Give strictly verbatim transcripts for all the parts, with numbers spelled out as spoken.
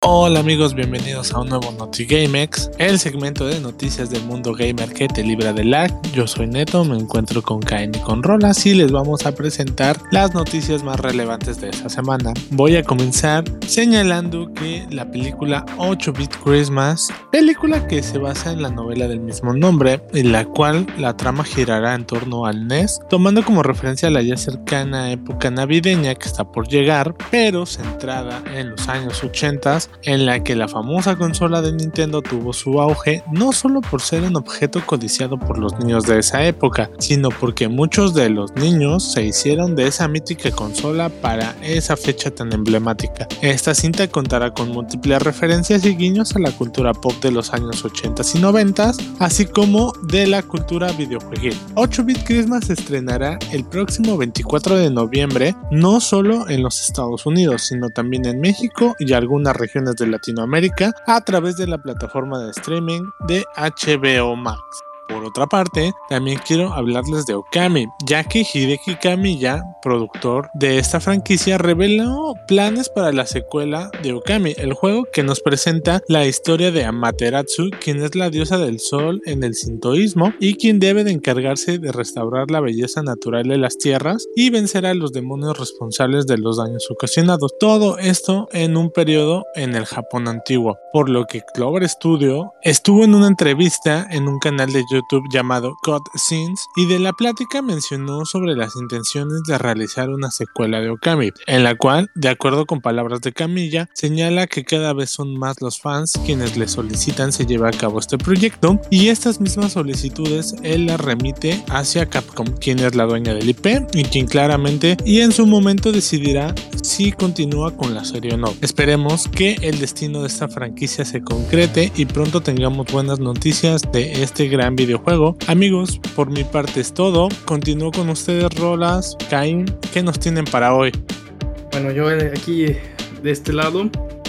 Hola amigos, bienvenidos a un nuevo NotiGameX, el segmento de noticias del mundo gamer que te libra del lag. Yo soy Neto, me encuentro con Caen y con Rolas y les vamos a presentar las noticias más relevantes de esta semana. Voy a comenzar señalando que la película ocho bit Christmas, película que se basa en la novela del mismo nombre, en la cual la trama girará en torno al N E S, tomando como referencia la ya cercana época navideña que está por llegar, pero centrada en los años ochenta, en la que la famosa consola de Nintendo tuvo su auge no solo por ser un objeto codiciado por los niños de esa época, sino porque muchos de los niños se hicieron de esa mítica consola para esa fecha tan emblemática. Esta cinta contará con múltiples referencias y guiños a la cultura pop de los años ochenta y noventa, así como de la cultura videojueguil. ocho bit Christmas se estrenará el próximo veinticuatro de noviembre, no solo en los Estados Unidos, sino también en México y algunas regiones de Latinoamérica a través de la plataforma de streaming de H B O Max. Por otra parte, también quiero hablarles de Okami, ya que Hideki Kamiya, productor de esta franquicia, reveló planes para la secuela de Okami, el juego que nos presenta la historia de Amaterasu, quien es la diosa del sol en el sintoísmo y quien debe de encargarse de restaurar la belleza natural de las tierras y vencer a los demonios responsables de los daños ocasionados. Todo esto en un periodo en el Japón antiguo, por lo que Clover Studio estuvo en una entrevista en un canal de YouTube YouTube llamado Cut Scenes, y de la plática mencionó sobre las intenciones de realizar una secuela de Okami, en la cual, de acuerdo con palabras de Kamiya, señala que cada vez son más los fans quienes le solicitan se lleve a cabo este proyecto, y estas mismas solicitudes él las remite hacia Capcom, quien es la dueña del I P y quien claramente y en su momento decidirá si continúa con la serie o no. Esperemos que el destino de esta franquicia se concrete y pronto tengamos buenas noticias de este gran video juego. Amigos, por mi parte es todo. Continúo con ustedes, Rolas, Cain, ¿qué nos tienen para hoy? Bueno, yo aquí de este lado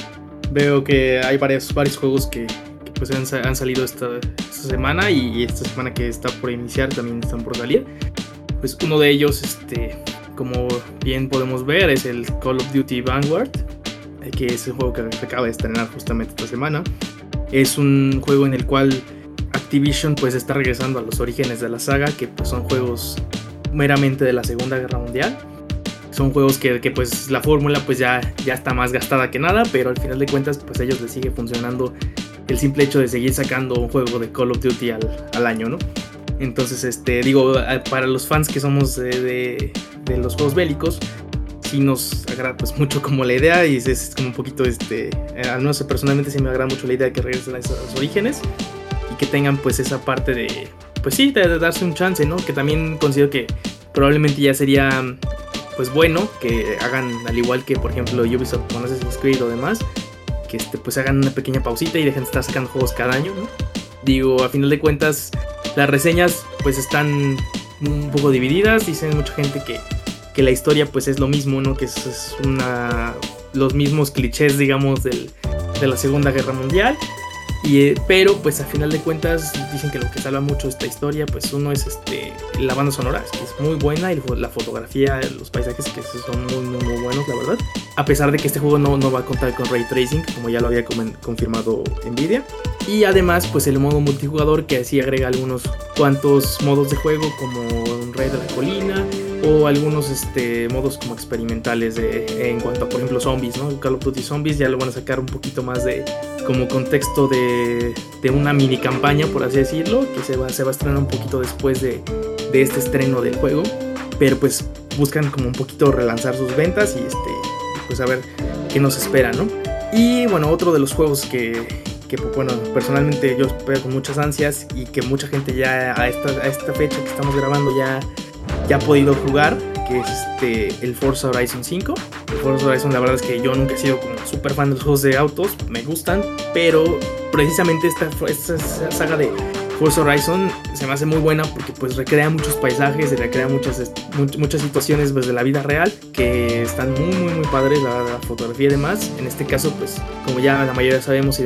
veo que hay varios, varios juegos que, que pues han, han salido esta, esta semana y esta semana que está por iniciar también están por salir. Pues uno de ellos, este, como bien podemos ver, es el Call of Duty Vanguard, que es el juego que se acaba de estrenar justamente esta semana. Es un juego en el cual Activision pues está regresando a los orígenes de la saga, que pues son juegos meramente de la Segunda Guerra Mundial. Son juegos que, que pues la fórmula pues ya, ya está más gastada que nada, pero al final de cuentas pues a ellos les sigue funcionando el simple hecho de seguir sacando un juego de Call of Duty al, al año, ¿no? Entonces, este, digo, para los fans que somos de, de, de los juegos bélicos, sí nos agrada pues mucho como la idea, y es, es como un poquito, este, al menos personalmente sí me agrada mucho la idea de que regresen a esos orígenes y que tengan pues esa parte de, pues sí, de, de darse un chance, ¿no? Que también considero que probablemente ya sería pues bueno que hagan, al igual que por ejemplo Ubisoft con Assassin's Creed o demás, que este, pues hagan una pequeña pausita y dejen de estar sacando juegos cada año, ¿no? Digo, a final de cuentas las reseñas pues están un poco divididas. Dicen mucha gente que, que la historia pues es lo mismo, ¿no? Que es, es una, los mismos clichés, digamos, del, de la Segunda Guerra Mundial. Y, eh, pero pues a final de cuentas dicen que lo que salva mucho esta historia pues uno es este, la banda sonora, que es muy buena, y la fotografía, los paisajes que son muy muy, muy buenos, la verdad, a pesar de que este juego no, no va a contar con Ray Tracing, como ya lo había com- confirmado Nvidia. Y además pues el modo multijugador, que así agrega algunos cuantos modos de juego, como un Rey de la Colina, o algunos este, modos como experimentales de, en cuanto a, por ejemplo, zombies, ¿no? El Call of Duty Zombies ya lo van a sacar un poquito más de como contexto de, de una mini campaña, por así decirlo, que se va, se va a estrenar un poquito después de, de este estreno del juego, pero pues buscan como un poquito relanzar sus ventas y este, pues a ver qué nos espera, ¿no? Y bueno, otro de los juegos que, que bueno, personalmente yo espero con muchas ansias y que mucha gente ya a esta, a esta fecha que estamos grabando ya ya ha podido jugar, que es este, el Forza Horizon cinco. El Forza Horizon, la verdad es que yo nunca he sido como súper fan de los juegos de autos, me gustan, pero precisamente esta, esta saga de Forza Horizon se me hace muy buena porque pues recrea muchos paisajes y recrea muchas, much, muchas situaciones pues, de la vida real, que están muy muy muy padres, la, la fotografía y demás. En este caso pues como ya la mayoría sabemos y demás,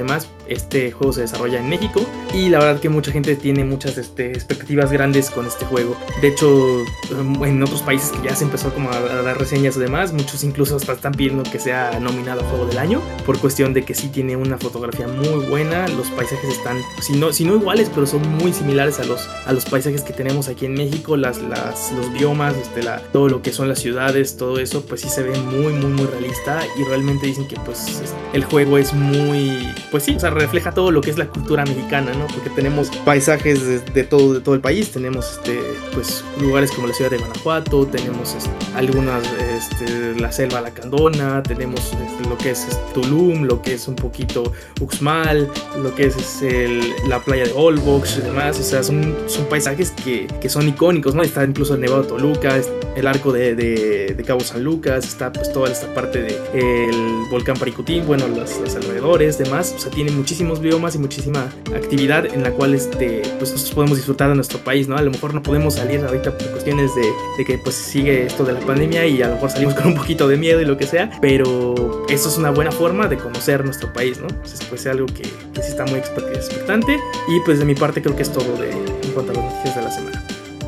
este juego se desarrolla en México y la verdad que mucha gente tiene muchas este, expectativas grandes con este juego. De hecho, en otros países que ya se empezó como a, a dar reseñas y demás, muchos incluso hasta están pidiendo que sea nominado a Juego del Año por cuestión de que sí tiene una fotografía muy buena, los paisajes están, si no, si no iguales, pero son muy similares a los, a los paisajes que tenemos aquí en México, las, las, los biomas, este, la, todo lo que son las ciudades, todo eso, pues sí se ve muy, muy, muy realista y realmente dicen que pues el juego es muy, pues sí, o sea, refleja todo lo que es la cultura mexicana, ¿no? Porque tenemos paisajes de, de, todo, de todo el país, tenemos este, pues lugares como la ciudad de Guanajuato, tenemos este, algunas, este, la selva lacandona, tenemos este, lo que es este, Tulum, lo que es un poquito Uxmal, lo que es, es el, la playa de Olbox y demás, o sea, son, son paisajes que, que son icónicos, ¿no? Está incluso el Nevado de Toluca, el arco de, de, de Cabo San Lucas, está pues toda esta parte del de volcán Paricutín, bueno, los, los alrededores, demás, o sea, tiene muchísimos biomas y muchísima actividad en la cual este, pues nosotros podemos disfrutar de nuestro país, ¿no? A lo mejor no podemos salir ahorita por cuestiones de, de que pues sigue esto de la pandemia y a lo mejor salimos con un poquito de miedo y lo que sea, pero eso es una buena forma de conocer nuestro país, ¿no? Entonces, pues es algo que, que sí está muy expectante y pues de mi parte creo que es todo de, en cuanto a las noticias de la semana.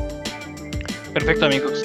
Perfecto, amigos.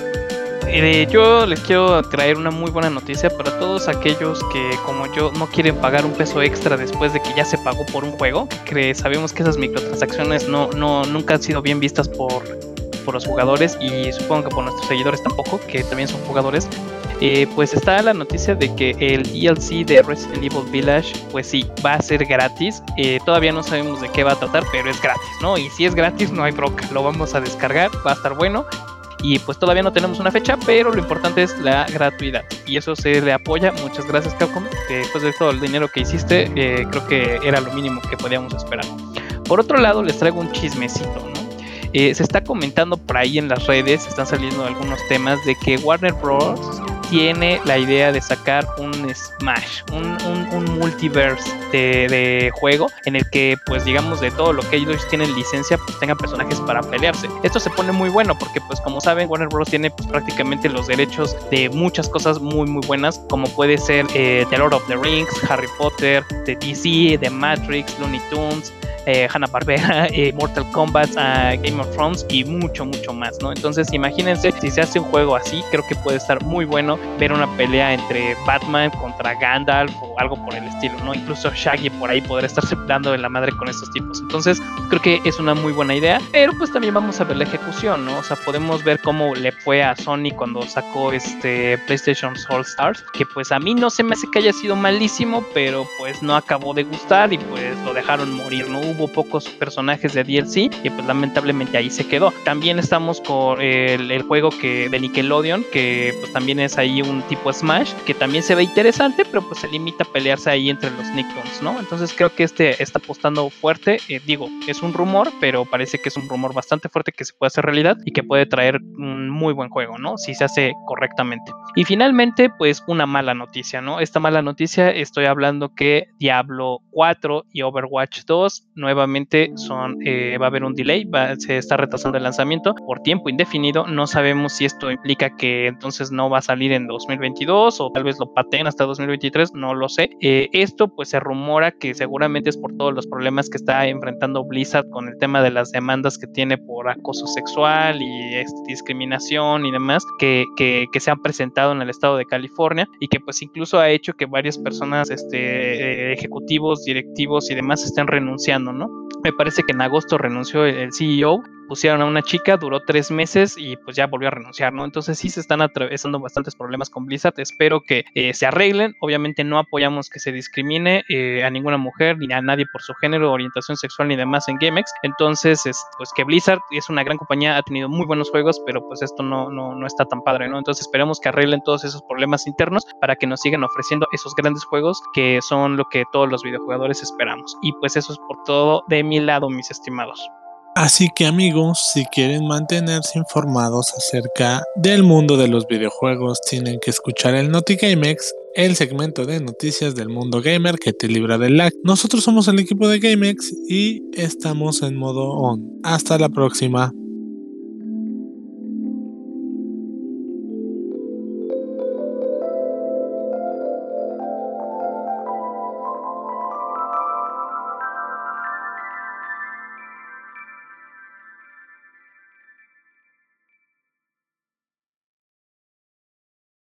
Eh, yo les quiero traer una muy buena noticia para todos aquellos que, como yo, no quieren pagar un peso extra después de que ya se pagó por un juego. Que sabemos que esas microtransacciones no, no, nunca han sido bien vistas por, por los jugadores y supongo que por nuestros seguidores tampoco, que también son jugadores. Eh, pues está la noticia de que el D L C de Resident Evil Village, pues sí, va a ser gratis. Eh, todavía no sabemos de qué va a tratar, pero es gratis, ¿no? Y si es gratis, no hay bronca, lo vamos a descargar, va a estar bueno. Y pues todavía no tenemos una fecha, pero lo importante es la gratuidad. Y eso se le apoya. Muchas gracias, Capcom, que después de todo el dinero que hiciste, eh, creo que era lo mínimo que podíamos esperar. Por otro lado, les traigo un chismecito, ¿no? Eh, se está comentando por ahí en las redes, están saliendo algunos temas de que Warner Bros. Tiene la idea de sacar un Smash, un, un, un multiverse de, de juego en el que, pues digamos, de todo lo que ellos tienen licencia, pues tengan personajes para pelearse. Esto se pone muy bueno porque, pues como saben, Warner Bros. Tiene pues, prácticamente los derechos de muchas cosas muy muy buenas, como puede ser eh, The Lord of the Rings, Harry Potter, de D C, de Matrix, Looney Tunes, Eh, Hanna-Barbera, eh, Mortal Kombat, uh, Game of Thrones y mucho, mucho más, ¿no? Entonces imagínense, si se hace un juego así, creo que puede estar muy bueno ver una pelea entre Batman contra Gandalf o algo por el estilo, ¿no? Incluso Shaggy por ahí podrá estarse dando de la madre con estos tipos. Entonces creo que es una muy buena idea, pero pues también vamos a ver la ejecución, ¿no? O sea, podemos ver cómo le fue a Sony cuando sacó este PlayStation All Stars, que pues a mí no se me hace que haya sido malísimo, pero pues no acabó de gustar y pues lo dejaron morir, ¿no? Hubo pocos personajes de D L C y pues lamentablemente ahí se quedó. También estamos con el, el juego que de Nickelodeon, que pues también es ahí un tipo Smash, que también se ve interesante, pero pues se limita a pelearse ahí entre los Nicktoons, ¿no? Entonces creo que este está apostando fuerte, eh, digo, es un rumor, pero parece que es un rumor bastante fuerte que se puede hacer realidad y que puede traer un muy buen juego, ¿no? Si se hace correctamente. Y finalmente, pues una mala noticia, ¿no? Esta mala noticia, estoy hablando que Diablo cuatro y Overwatch dos nuevamente son, eh, va a haber un delay, va, se está retrasando el lanzamiento por tiempo indefinido. No sabemos si esto implica que entonces no va a salir en dos mil veintidós o tal vez lo pateen hasta dos mil veintitrés, no lo sé. Eh, esto pues se rumora que seguramente es por todos los problemas que está enfrentando Blizzard con el tema de las demandas que tiene por acoso sexual y este, discriminación y demás que, que, que se han presentado en el estado de California y que pues incluso ha hecho que varias personas, este, eh, ejecutivos, directivos y demás estén renunciando, ¿no? Me parece que en agosto renunció el C E O, pusieron a una chica, duró tres meses y pues ya volvió a renunciar, ¿no? Entonces sí se están atravesando bastantes problemas con Blizzard, espero que eh, se arreglen. Obviamente no apoyamos que se discrimine eh, a ninguna mujer ni a nadie por su género, orientación sexual ni demás en GameX. Entonces es, pues que Blizzard es una gran compañía, ha tenido muy buenos juegos, pero pues esto no, no, no está tan padre, ¿no? Entonces esperemos que arreglen todos esos problemas internos para que nos sigan ofreciendo esos grandes juegos que son lo que todos los videojugadores esperamos. Y pues eso es por todo de mi lado, mis estimados. Así que amigos, si quieren mantenerse informados acerca del mundo de los videojuegos, tienen que escuchar el NotiGameX, el segmento de noticias del mundo gamer que te libra del lag. Nosotros somos el equipo de GameX y estamos en modo on. Hasta la próxima.